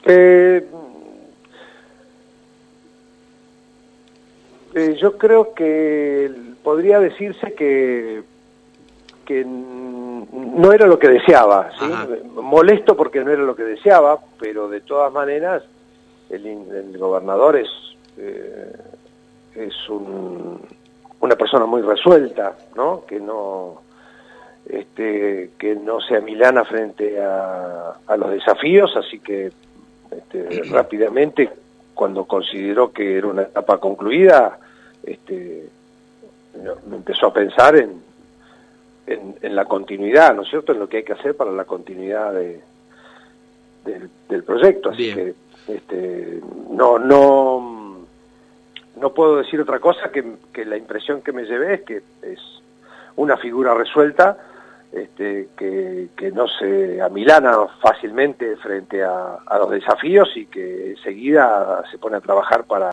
Yo creo que podría decirse que no era lo que deseaba, ¿sí? Molesto porque no era lo que deseaba, pero de todas maneras el gobernador es una persona muy resuelta, ¿no? Que no se amilana frente a los desafíos, así que rápidamente, cuando consideró que era una etapa concluida, empezó a pensar en la continuidad, ¿no es cierto?, en lo que hay que hacer para la continuidad del proyecto. Así Bien. que no puedo decir otra cosa que la impresión que me llevé es que es una figura resuelta, que no se amilana fácilmente frente a los desafíos y que enseguida se pone a trabajar para